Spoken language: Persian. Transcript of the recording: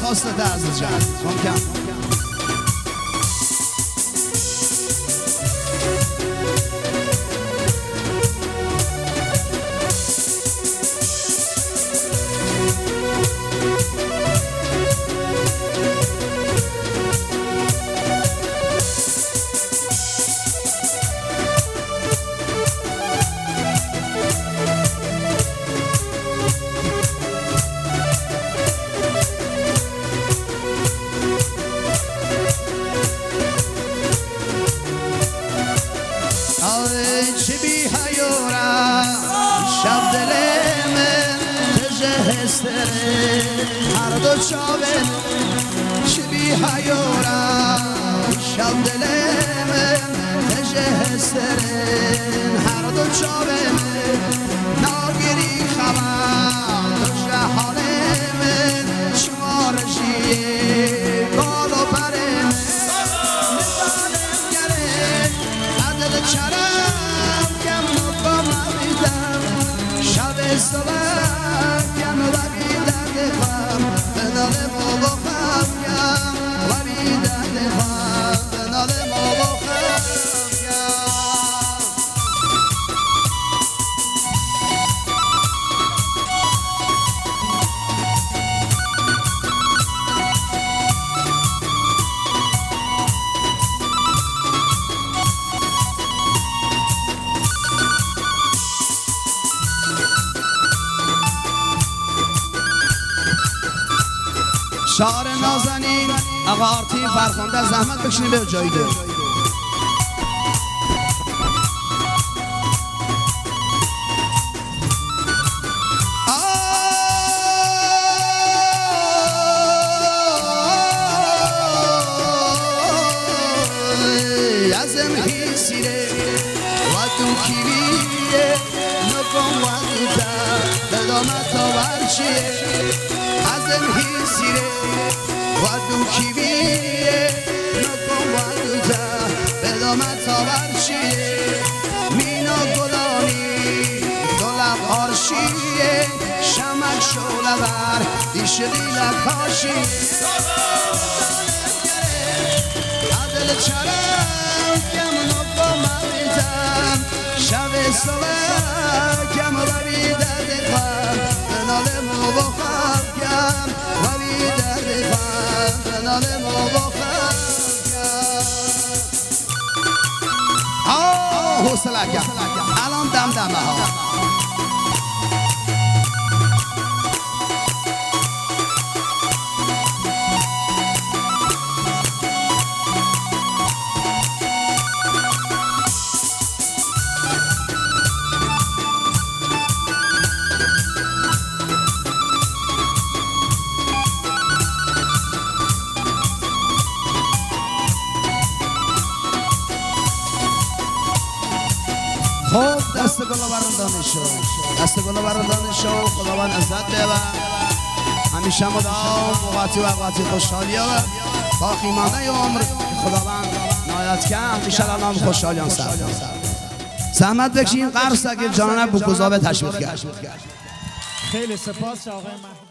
واسطه عزیز جان ممکن چی بی حیورا شب دل من تجهستره هر دو چاوه چی بی حیورا شب دل من تجهستره هر دو چاوه ناگیری خبر دو حال من شما رشیه گال و پره نزانم گره عدل چرم سبکم و بیدرد خم به نال ما با خمگم و بیدرد خم به نال ما با خمگم شعر نازنین آقا آرتی فرخنده زحمت بکشینی به جایی ده ازم حیسیره و تو کیویه نکن و دوتا بدامت آورچیه ازم حیسیره و تو کیویه نکن و دوتا بدامت آورچیه مینا گلانی دولب آرشیه شمک شوله بر دیش دیلک هاشیه عدل چرم کم نکن مریدم شب صبح کم و بیدرد خم به نال مو با خمگم و بیدرد خم به نال مو با خمگم حوصله کم الان دمدمه ها خب دست گل برندانه شو دست گل برندانه شو خداوند عزت بده همیشه مدام وقتی وقتی خوشحالی و باقیمانه عمر خداوند نایت که همیشه نام خوشحالیان سر زحمت بکشین قرص اگر جانب بگذابه تشویق کرد خیلی سپاس آقای